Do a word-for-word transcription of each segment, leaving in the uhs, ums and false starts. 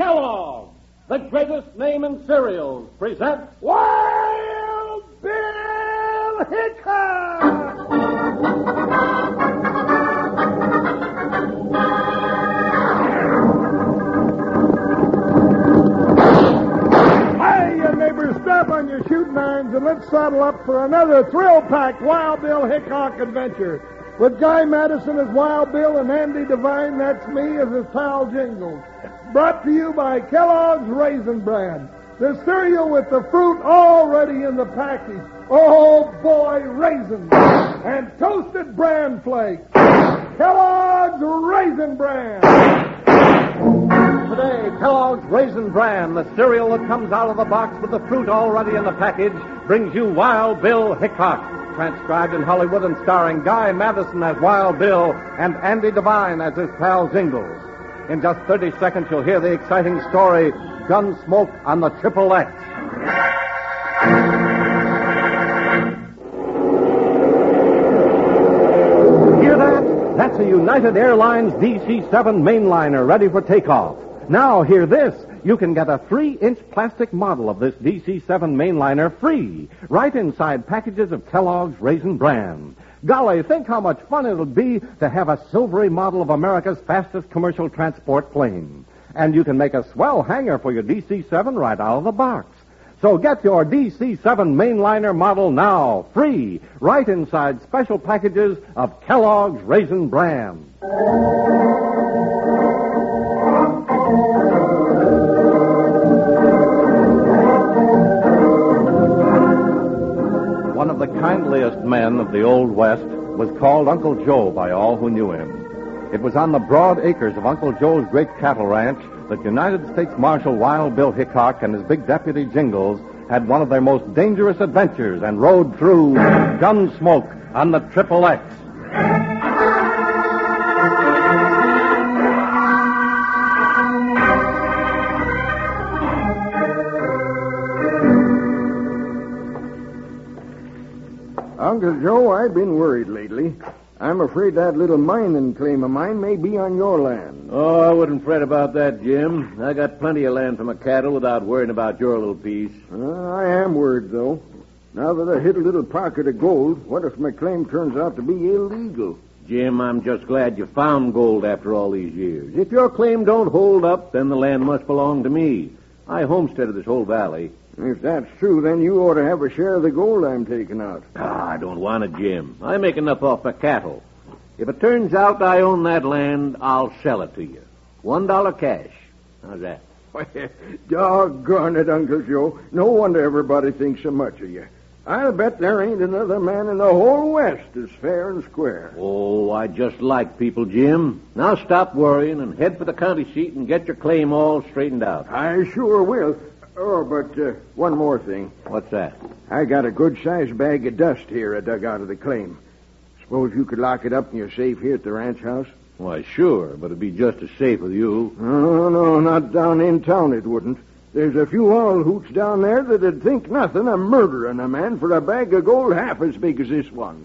Kellogg, the greatest name in cereals, presents Wild Bill Hickok! Hey, you neighbors, stop on your shooting irons and let's saddle up for another thrill-packed Wild Bill Hickok adventure. With Guy Madison as Wild Bill and Andy Devine, that's me, as his pal Jingles. Brought to you by Kellogg's Raisin Bran, the cereal with the fruit already in the package. Oh, boy, raisins. And toasted bran flakes. Kellogg's Raisin Bran. Today, Kellogg's Raisin Bran, the cereal that comes out of the box with the fruit already in the package, brings you Wild Bill Hickok. Transcribed in Hollywood and starring Guy Madison as Wild Bill and Andy Devine as his pal Jingles. In just thirty seconds, you'll hear the exciting story, Gunsmoke on the Triple X. Hear that? That's a United Airlines D C seven mainliner ready for takeoff. Now, hear this. You can get a three-inch plastic model of this D C seven mainliner free, right inside packages of Kellogg's Raisin Bran. Golly, think how much fun it'll be to have a silvery model of America's fastest commercial transport plane. And you can make a swell hanger for your D C seven right out of the box. So get your D C seven mainliner model now, free, right inside special packages of Kellogg's Raisin Bran. One of the kindliest men of the Old West was called Uncle Joe by all who knew him. It was on the broad acres of Uncle Joe's great cattle ranch that United States Marshal Wild Bill Hickok and his big deputy Jingles had one of their most dangerous adventures and rode through Gunsmoke on the Triple X. Uncle Joe, I've been worried lately. I'm afraid that little mining claim of mine may be on your land. Oh, I wouldn't fret about that, Jim. I got plenty of land for my cattle without worrying about your little piece. Uh, I am worried, though. Now that I hit a little pocket of gold, what if my claim turns out to be illegal? Jim, I'm just glad you found gold after all these years. If your claim don't hold up, then the land must belong to me. I homesteaded this whole valley. If that's true, then you ought to have a share of the gold I'm taking out. Ah, I don't want it, Jim. I make enough off my cattle. If it turns out I own that land, I'll sell it to you. One dollar cash. How's that? Doggone it, Uncle Joe. No wonder everybody thinks so much of you. I'll bet there ain't another man in the whole West as fair and square. Oh, I just like people, Jim. Now stop worrying and head for the county seat and get your claim all straightened out. I sure will. Oh, but uh, one more thing. What's that? I got a good-sized bag of dust here I dug out of the claim. Suppose you could lock it up in your safe here at the ranch house? Why, sure, but it'd be just as safe with you. No, no, not down in town it wouldn't. There's a few old hoots down there that'd think nothing of murdering a man for a bag of gold half as big as this one.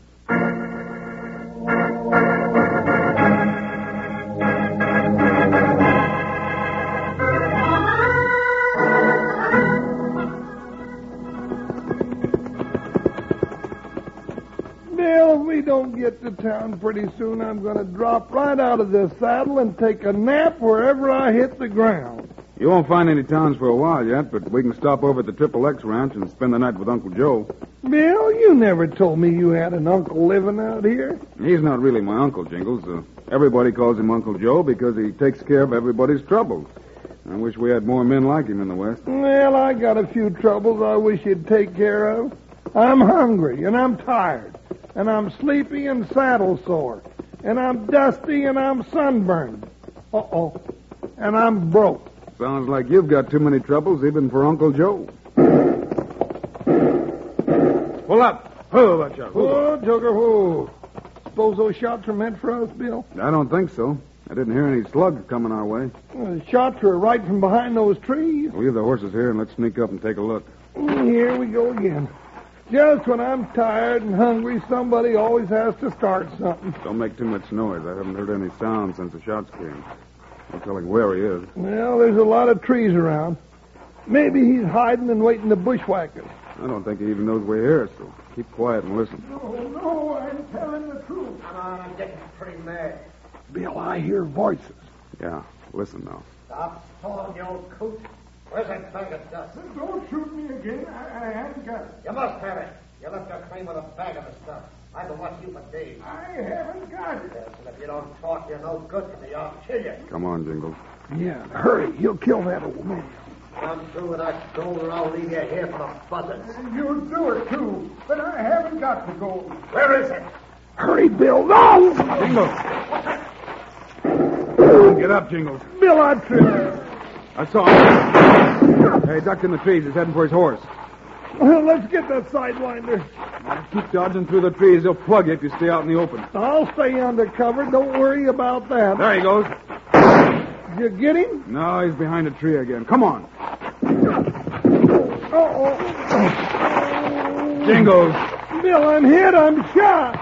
Bill, if we don't get to town pretty soon, I'm going to drop right out of this saddle and take a nap wherever I hit the ground. You won't find any towns for a while yet, but we can stop over at the Triple X ranch and spend the night with Uncle Joe. Bill, you never told me you had an uncle living out here. He's not really my uncle, Jingles. Uh, everybody calls him Uncle Joe because he takes care of everybody's troubles. I wish we had more men like him in the West. Well, I got a few troubles I wish you'd take care of. I'm hungry, and I'm tired, and I'm sleepy and saddle sore, and I'm dusty and I'm sunburned. Uh-oh. And I'm broke. Sounds like you've got too many troubles even for Uncle Joe. Pull up. Whoa, watch out. Whoa, Joker, whoa. Suppose those shots were meant for us, Bill? I don't think so. I didn't hear any slugs coming our way. Well, the shots were right from behind those trees. Leave the horses here and let's sneak up and take a look. Here we go again. Just when I'm tired and hungry, somebody always has to start something. Don't make too much noise. I haven't heard any sound since the shots came. No telling where he is. Well, there's a lot of trees around. Maybe he's hiding and waiting to bushwhack us. I don't think he even knows we're here, so keep quiet and listen. No, no, I'm telling the truth. Come on, I'm getting pretty mad. Bill, I hear voices. Yeah, listen now. Stop stalling, you old coot. Where's that bag of dust? Don't shoot me again. I, I haven't got it. You must have it. You left your claim with a bag of the stuff. I've been watching you for days. I haven't got it. Yes, and if you don't talk, you're no good to me. I'll kill you. Come on, Jingles. Yeah, hurry. He'll kill that old man. Come through with that gold or I'll leave you here for the buzzards. You'll do it, too. But I haven't got the gold. Where is it? Hurry, Bill. No! Jingles! Get up, Jingles. Bill, I tripped. I saw him. Hey, ducked in the trees. He's heading for his horse. Well, let's get that sidewinder. Keep dodging through the trees. They'll plug you if you stay out in the open. I'll stay undercover. Don't worry about that. There he goes. You get him? No, he's behind a tree again. Come on. Uh-oh. Jingles. Bill, I'm hit. I'm shot.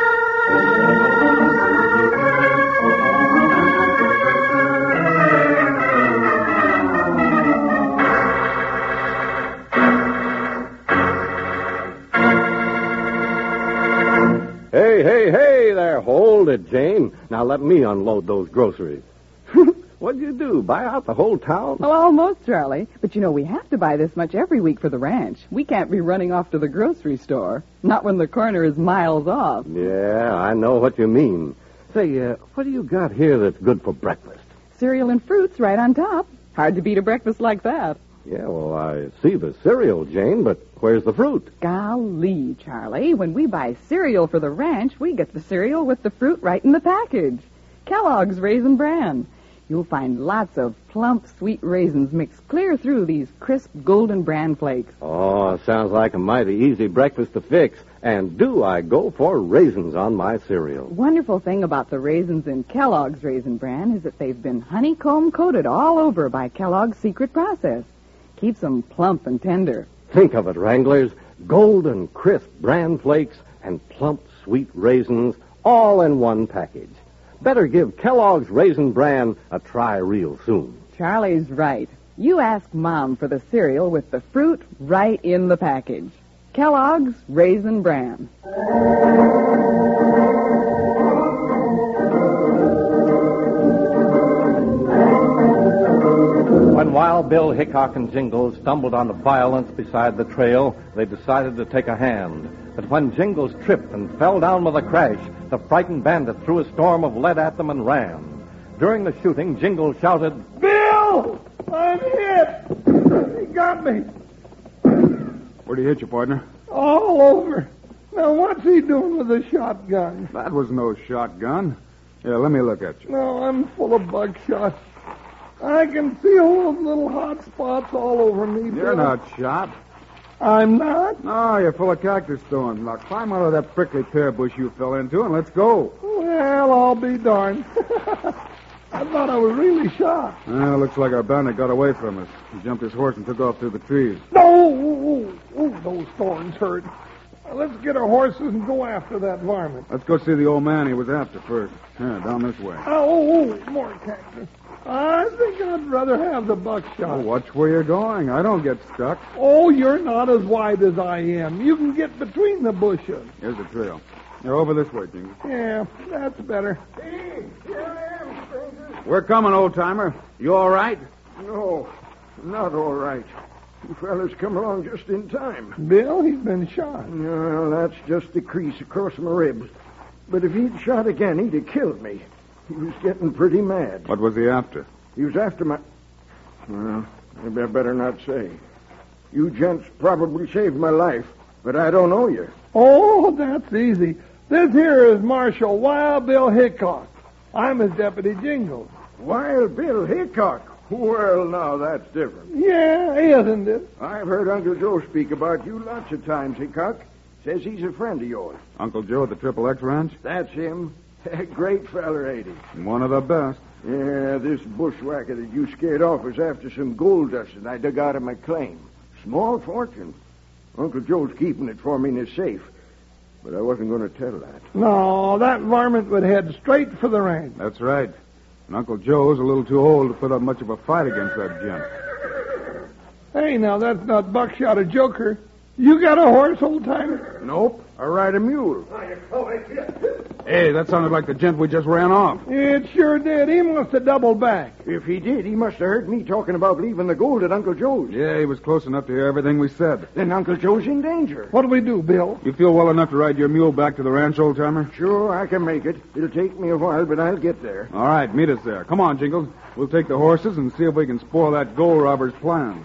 Hey, hey, hey there. Hold it, Jane. Now let me unload those groceries. What'd you do? Buy out the whole town? Well, almost, Charlie. But you know, we have to buy this much every week for the ranch. We can't be running off to the grocery store. Not when the corner is miles off. Yeah, I know what you mean. Say, uh, what do you got here that's good for breakfast? Cereal and fruits right on top. Hard to beat a breakfast like that. Yeah, well, I see the cereal, Jane, but where's the fruit? Golly, Charlie. When we buy cereal for the ranch, we get the cereal with the fruit right in the package. Kellogg's Raisin Bran. You'll find lots of plump, sweet raisins mixed clear through these crisp, golden bran flakes. Oh, sounds like a mighty easy breakfast to fix. And do I go for raisins on my cereal? Wonderful thing about the raisins in Kellogg's Raisin Bran is that they've been honeycomb coated all over by Kellogg's secret process. Keeps them plump and tender. Think of it, Wranglers. Golden, crisp bran flakes and plump, sweet raisins all in one package. Better give Kellogg's Raisin Bran a try real soon. Charlie's right. You ask Mom for the cereal with the fruit right in the package. Kellogg's Raisin Bran. When Wild Bill, Hickok, and Jingles stumbled onto violence beside the trail, they decided to take a hand. But when Jingles tripped and fell down with a crash, the frightened bandit threw a storm of lead at them and ran. During the shooting, Jingles shouted, Bill! I'm hit! He got me. Where'd he hit you, partner? All over. Now, what's he doing with a shotgun? That was no shotgun. Yeah, let me look at you. No, I'm full of buckshot. I can feel those little hot spots all over me, You're Bill. not shot. I'm not? No, you're full of cactus thorns. Now climb out of that prickly pear bush you fell into and let's go. Well, I'll be darned. I thought I was really shot. Well, looks like our bandit got away from us. He jumped his horse and took off through the trees. No! Oh, oh, those thorns hurt. Now, let's get our horses and go after that varmint. Let's go see the old man he was after first. Yeah, down this way. Oh, oh, more cactus. I think I'd rather have the buckshot. Oh, watch where you're going. I don't get stuck. Oh, you're not as wide as I am. You can get between the bushes. Here's the trail. You're over this way, Jingles. Yeah, that's better. Hey, here I am, stranger. We're coming, old-timer. You all right? No, not all right. You fellas come along just in time. Bill, he's been shot. Well, that's just the crease across my ribs. But if he'd shot again, he'd have killed me. He was getting pretty mad. What was he after? He was after my... Well, maybe I better not say. You gents probably saved my life, but I don't know you. Oh, that's easy. This here is Marshal Wild Bill Hickok. I'm his deputy Jingles. Wild Bill Hickok? Well, now, that's different. Yeah, isn't it? I've heard Uncle Joe speak about you lots of times, Hickok. Says he's a friend of yours. Uncle Joe at the Triple X Ranch? That's him. Great feller, ain't he? One of the best. Yeah, this bushwhacker that you scared off was after some gold dust that I dug out of my claim. Small fortune. Uncle Joe's keeping it for me in his safe. But I wasn't going to tell that. No, that varmint would head straight for the ranch. That's right. And Uncle Joe's a little too old to put up much of a fight against that gent. Hey, now, that's not buckshot or Joker. You got a horse, old-timer? Nope. I ride a mule. Hey, that sounded like the gent we just ran off. It sure did. He must have doubled back. If he did, he must have heard me talking about leaving the gold at Uncle Joe's. Yeah, he was close enough to hear everything we said. Then Uncle Joe's in danger. What'll we do, Bill? You feel well enough to ride your mule back to the ranch, old-timer? Sure, I can make it. It'll take me a while, but I'll get there. All right, meet us there. Come on, Jingles. We'll take the horses and see if we can spoil that gold robber's plans.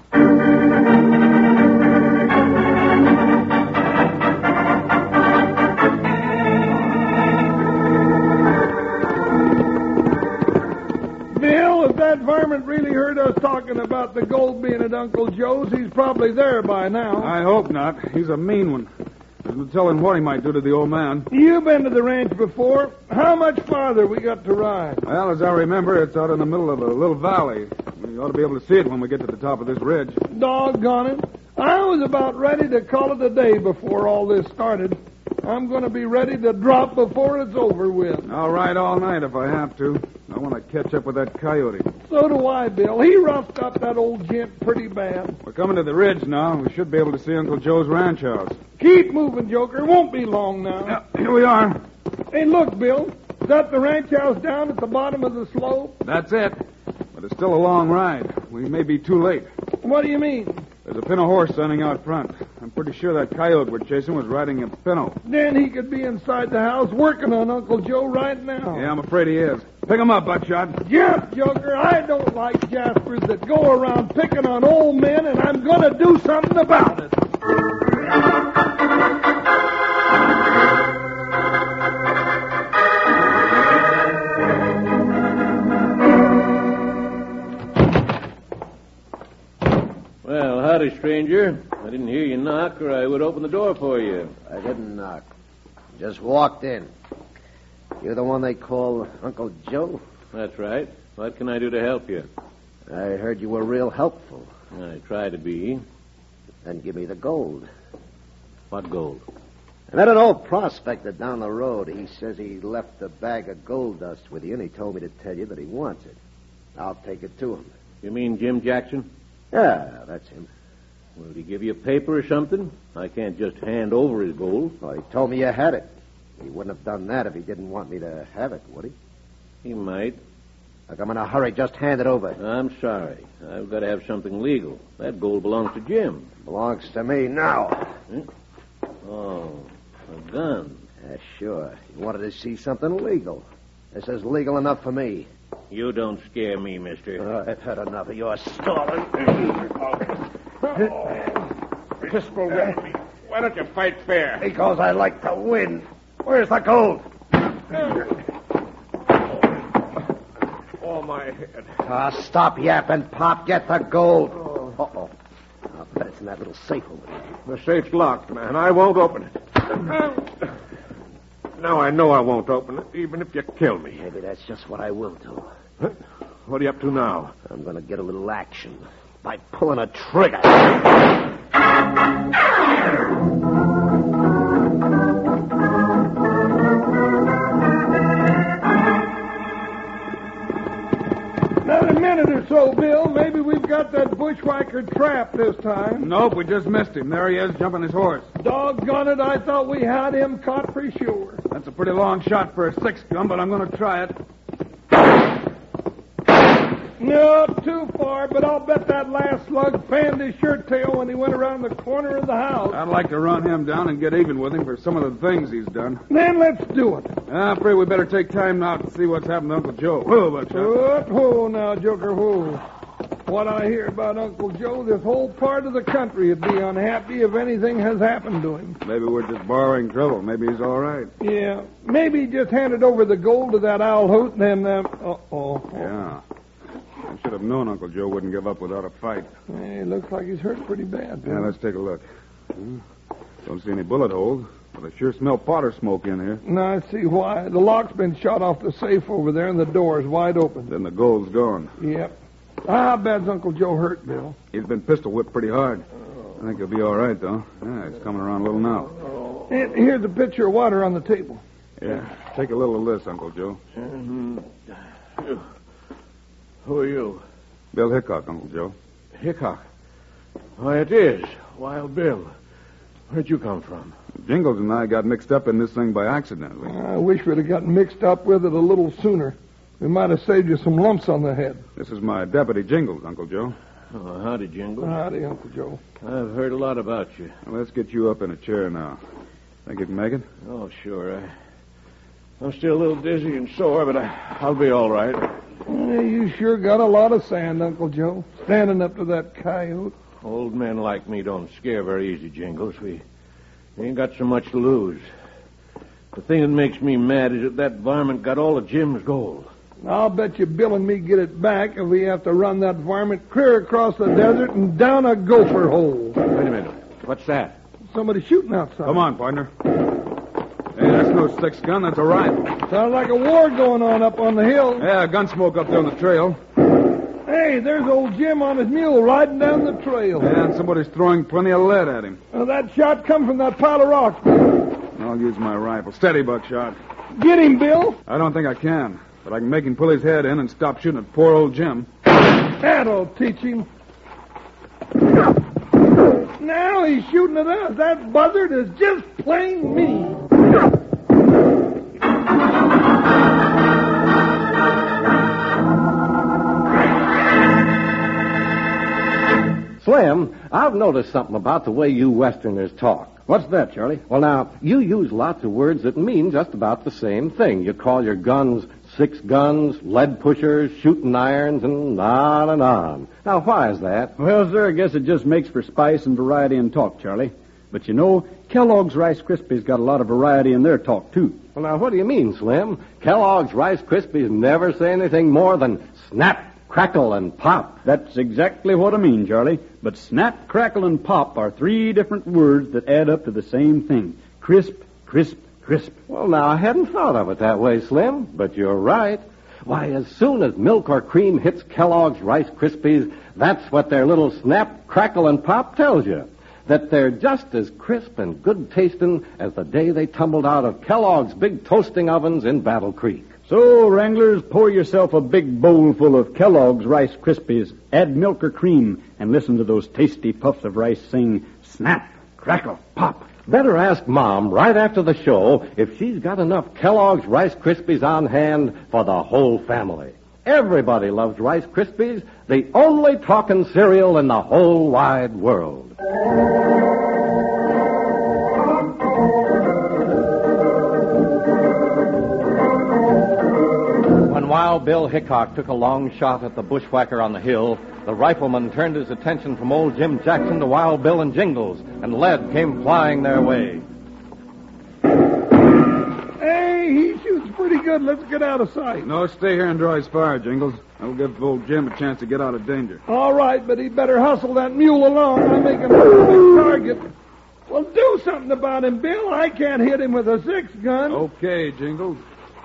Bill, if that varmint really heard us talking about the gold being at Uncle Joe's, he's probably there by now. I hope not. He's a mean one. There's no telling what he might do to the old man. You've been to the ranch before. How much farther we got to ride? Well, as I remember, it's out in the middle of a little valley. We ought to be able to see it when we get to the top of this ridge. Doggone it. I was about ready to call it a day before all this started. I'm going to be ready to drop before it's over with. I'll ride all night if I have to. I want to catch up with that coyote. So do I, Bill. He roughed up that old gent pretty bad. We're coming to the ridge now. We should be able to see Uncle Joe's ranch house. Keep moving, Joker. Won't be long now. Yeah, here we are. Hey, look, Bill. Is that the ranch house down at the bottom of the slope? That's it. But it's still a long ride. We may be too late. What do you mean? There's a pinto horse standing out front. I'm pretty sure that coyote we're chasing was riding a pinto. Then he could be inside the house working on Uncle Joe right now. Yeah, I'm afraid he is. Pick him up, Buckshot. Jump, Joker. I don't like Jaspers that go around picking on old men, and I'm going to do something about it. Well, howdy, stranger. I didn't hear you knock, or I would open the door for you. I didn't knock. Just walked in. You're the one they call Uncle Joe? That's right. What can I do to help you? I heard you were real helpful. I try to be. Then give me the gold. What gold? I met an old prospector down the road. He says he left a bag of gold dust with you, and he told me to tell you that he wants it. I'll take it to him. You mean Jim Jackson? Yeah, that's him. Will he give you a paper or something? I can't just hand over his gold. Well, he told me you had it. He wouldn't have done that if he didn't want me to have it, would he? He might. Look, I'm in a hurry. Just hand it over. I'm sorry. I've got to have something legal. That gold belongs to Jim. Belongs to me now. Hmm? Oh, a gun. Yeah, sure. You wanted to see something legal. This is legal enough for me. You don't scare me, mister. Oh, I've had enough of your stalling. Pistol whip. Why don't you fight fair? Because I like to win. Where's the gold? Oh, my head. Ah, stop yapping, Pop. Get the gold. Uh-oh. I'll bet it's in that little safe over there. The safe's locked, man. I won't open it. Now I know I won't open it, even if you kill me. Maybe that's just what I will do. Huh? What are you up to now? I'm going to get a little action by pulling a trigger. Not a minute or so, Bill. Maybe we've got that bushwhacker trapped this time. Nope, we just missed him. There he is, jumping his horse. Doggone it, I thought we had him caught for sure. That's a pretty long shot for a six-gun, but I'm going to try it. No, too far, but I'll bet that last slug fanned his shirt tail when he went around the corner of the house. I'd like to run him down and get even with him for some of the things he's done. Then let's do it. I'm afraid we better take time now to see what's happened to Uncle Joe. Whoa, Buckshot. Whoa, whoa now, Joker, whoa. What I hear about Uncle Joe, this whole part of the country would be unhappy if anything has happened to him. Maybe we're just borrowing trouble. Maybe he's all right. Yeah, maybe he just handed over the gold to that owl hoot and then, uh, uh-oh. Yeah. I should have known Uncle Joe wouldn't give up without a fight. Hey, looks like he's hurt pretty bad. Yeah, let's take a look. Hmm. Don't see any bullet holes, but I sure smell powder smoke in here. Now, I see why. The lock's been shot off the safe over there and the door's wide open. Then the gold's gone. Yep. How bad's Uncle Joe hurt, Bill? He's been pistol whipped pretty hard. I think he'll be all right, though. Yeah, he's coming around a little now. And here's a pitcher of water on the table. Yeah, take a little of this, Uncle Joe. Mm-hmm. Bill Hickok, Uncle Joe. Hickok? Why, it is. Wild Bill. Where'd you come from? Jingles and I got mixed up in this thing by accident. We... I wish we'd have gotten mixed up with it a little sooner. We might have saved you some lumps on the head. This is my deputy, Jingles, Uncle Joe. Oh, howdy, Jingles. Howdy, Uncle Joe. I've heard a lot about you. Well, let's get you up in a chair now. Think you can make it? Oh, sure. I, I'm still a little dizzy and sore, but I, I'll be all right. Yeah, you sure got a lot of sand, Uncle Joe, standing up to that coyote. Old men like me don't scare very easy, Jingles. We ain't got so much to lose. The thing that makes me mad is that that varmint got all of Jim's gold. I'll bet you Bill and me get it back if we have to run that varmint clear across the desert and down a gopher hole. Wait a minute. What's that? Somebody shooting outside. Come on, partner. Hey, that's no six gun, that's a rifle. Sounds like a war going on up on the hill. Yeah, gun smoke up there on the trail. Hey, there's old Jim on his mule riding down the trail. Yeah, and somebody's throwing plenty of lead at him. Well, that shot come from that pile of rocks, Bill. I'll use my rifle. Steady, Buckshot. Get him, Bill. I don't think I can, but I can make him pull his head in and stop shooting at poor old Jim. That'll teach him. Now he's shooting at us. That buzzard is just plain mean. Slim, I've noticed something about the way you Westerners talk. What's that, Charlie? Well, now, you use lots of words that mean just about the same thing. You call your guns six guns, lead pushers, shooting irons, and on and on. Now, why is that? Well, sir, I guess it just makes for spice and variety in talk, Charlie. But you know, Kellogg's Rice Krispies got a lot of variety in their talk, too. Well, now, what do you mean, Slim? Kellogg's Rice Krispies never say anything more than snap, crackle, and pop. That's exactly what I mean, Charlie. But snap, crackle, and pop are three different words that add up to the same thing. Crisp, crisp, crisp. Well, now, I hadn't thought of it that way, Slim, but you're right. Why, as soon as milk or cream hits Kellogg's Rice Krispies, that's what their little snap, crackle, and pop tells you. That they're just as crisp and good-tasting as the day they tumbled out of Kellogg's big toasting ovens in Battle Creek. So, Wranglers, pour yourself a big bowl full of Kellogg's Rice Krispies, add milk or cream, and listen to those tasty puffs of rice sing, snap, crackle, pop. Better ask Mom right after the show if she's got enough Kellogg's Rice Krispies on hand for the whole family. Everybody loves Rice Krispies, the only talking cereal in the whole wide world. When Wild Bill Hickok took a long shot at the bushwhacker on the hill, the rifleman turned his attention from old Jim Jackson to Wild Bill and Jingles, and lead came flying their way. Hey, he shoots pretty good. Let's get out of sight. No, stay here and draw his fire, Jingles. That'll give old Jim a chance to get out of danger. All right, but he better hustle that mule along. I'm making a big target. Well, do something about him, Bill. I can't hit him with a six gun. Okay, Jingles.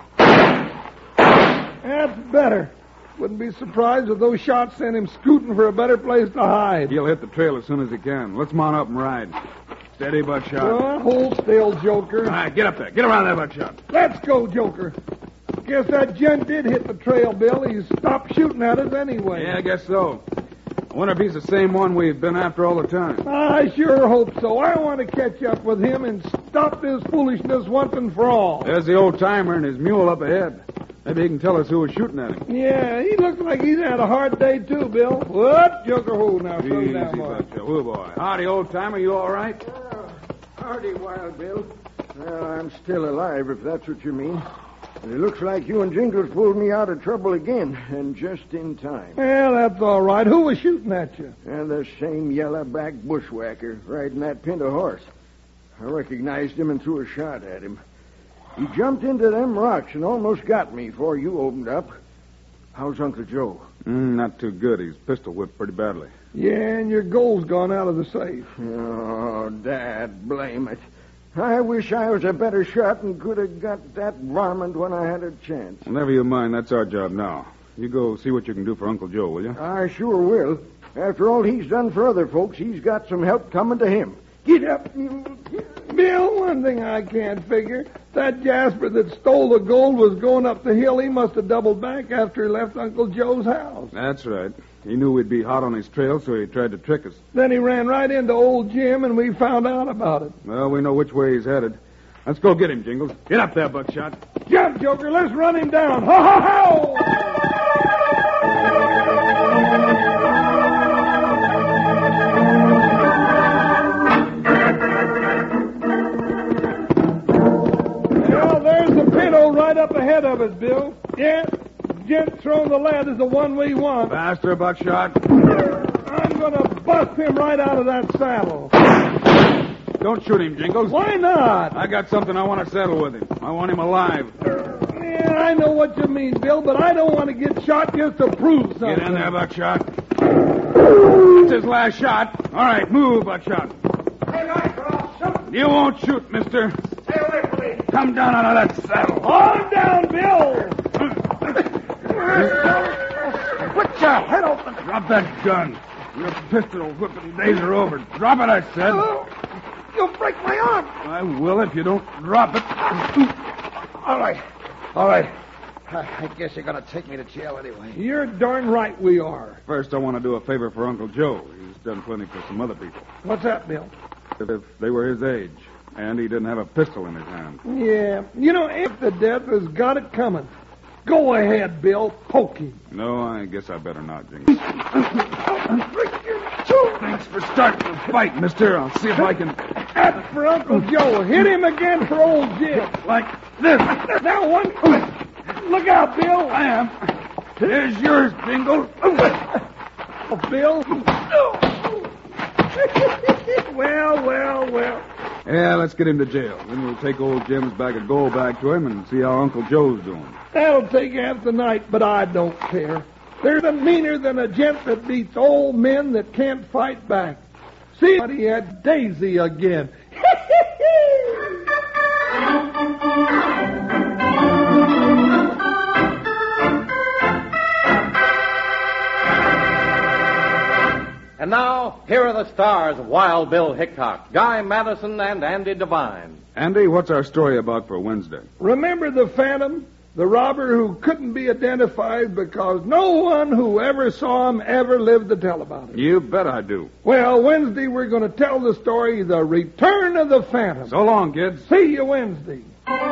That's better. Wouldn't be surprised if those shots sent him scooting for a better place to hide. He'll hit the trail as soon as he can. Let's mount up and ride. Steady, Buckshot. Well, hold still, Joker. All right, get up there. Get around there, Buckshot. Let's go, Joker. Guess that gent did hit the trail, Bill. He stopped shooting at us anyway. Yeah, I guess so. I wonder if he's the same one we've been after all the time. I sure hope so. I want to catch up with him and stop this foolishness once and for all. There's the old timer and his mule up ahead. Maybe he can tell us who was shooting at him. Yeah, he looks like he's had a hard day, too, Bill. What? Joker, hold now. Slow Easy, down, boy. Buckshot. Oh, boy. Howdy, old timer. You all right? Yeah. Howdy, Wild Bill. Well, I'm still alive, if that's what you mean. And it looks like you and Jingles pulled me out of trouble again, and just in time. Well, that's all right. Who was shooting at you? And the same yellow-backed bushwhacker riding that pinto horse. I recognized him and threw a shot at him. He jumped into them rocks and almost got me before you opened up. How's Uncle Joe? Mm, not too good. He's pistol whipped pretty badly. Yeah, and your gold's gone out of the safe. Oh, Dad, blame it. I wish I was a better shot and could have got that varmint when I had a chance. Well, never you mind. That's our job now. You go see what you can do for Uncle Joe, will you? I sure will. After all he's done for other folks, he's got some help coming to him. Get up, you. Bill, one thing I can't figure. That Jasper that stole the gold was going up the hill. He must have doubled back after he left Uncle Joe's house. That's right. He knew we'd be hot on his trail, so he tried to trick us. Then he ran right into old Jim, and we found out about it. Well, we know which way he's headed. Let's go get him, Jingles. Get up there, Buckshot. Jump, Joker. Let's run him down. Ho, ho, ho! Well, there's the pinto right up ahead of us, Bill. Yeah, Gent throwing the lead is the one we want. Faster, Buckshot. I'm going to bust him right out of that saddle. Don't shoot him, Jingles. Why not? I got something I want to settle with him. I want him alive. Yeah, I know what you mean, Bill, but I don't want to get shot just to prove something. Get in there, Buckshot. That's his last shot. All right, move, Buckshot. Hey, Mike, I'll shoot. You won't shoot, mister. Stay away from me. Come down out of that saddle. On down, Bill. Put your head open. Drop that gun. Your pistol whipping days are over. Drop it, I said. Oh, you'll break my arm. I will if you don't drop it. All right. All right. I, I guess you're going to take me to jail anyway. You're darn right we are. First, I want to do a favor for Uncle Joe. He's done plenty for some other people. What's that, Bill? If they were his age, and he didn't have a pistol in his hand. Yeah. You know, if the death has got it coming. Go ahead, Bill. Poke him. No, I guess I better not, Jingles. Thanks for starting the fight, mister. I'll see if I can... That's for Uncle Joe. Hit him again for old Jim. Like this. Now one. Look out, Bill. I am. Here's yours, Jingles. Oh, Bill. Well, well, well. Yeah, let's get him to jail. Then we'll take old Jim's bag of gold back to him and see how Uncle Joe's doing. That'll take half the night, but I don't care. There's a meaner than a gent that beats old men that can't fight back. See, he had Daisy again. And now, here are the stars of Wild Bill Hickok, Guy Madison, and Andy Devine. Andy, what's our story about for Wednesday? Remember the Phantom? The robber who couldn't be identified because no one who ever saw him ever lived to tell about it. You bet I do. Well, Wednesday we're going to tell the story, The Return of the Phantom. So long, kids. See you Wednesday.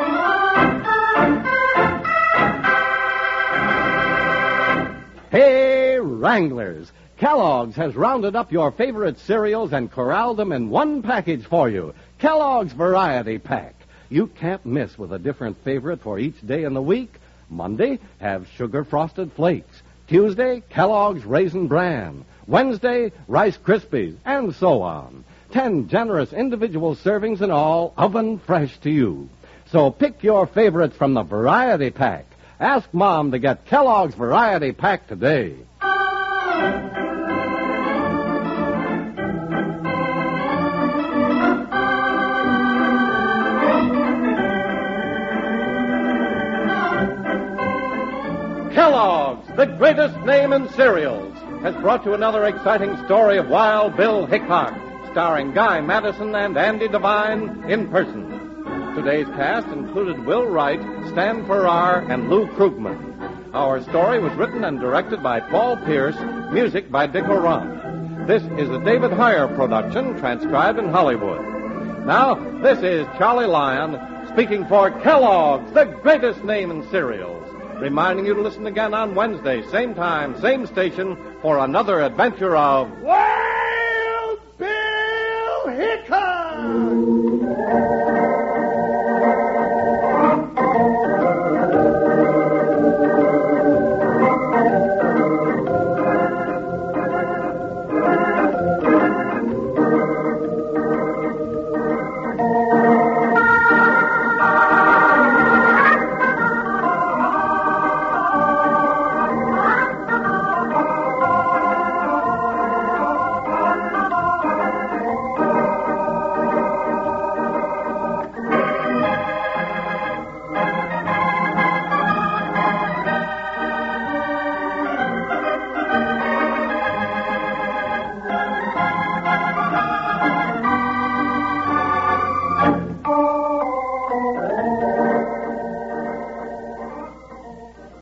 Hey, Wranglers! Kellogg's has rounded up your favorite cereals and corralled them in one package for you. Kellogg's Variety Pack. You can't miss with a different favorite for each day in the week. Monday, have Sugar Frosted Flakes. Tuesday, Kellogg's Raisin Bran. Wednesday, Rice Krispies, and so on. Ten generous individual servings in all, oven fresh to you. So pick your favorites from the Variety Pack. Ask Mom to get Kellogg's Variety Pack today. Kellogg's, the greatest name in cereals, has brought you another exciting story of Wild Bill Hickok, starring Guy Madison and Andy Devine in person. Today's cast included Will Wright, Stan Farrar, and Lou Krugman. Our story was written and directed by Paul Pierce, music by Dick Auron. This is a David Heyer production, transcribed in Hollywood. Now, this is Charlie Lyon speaking for Kellogg's, the greatest name in cereals, reminding you to listen again on Wednesday, same time, same station, for another adventure of... Wow!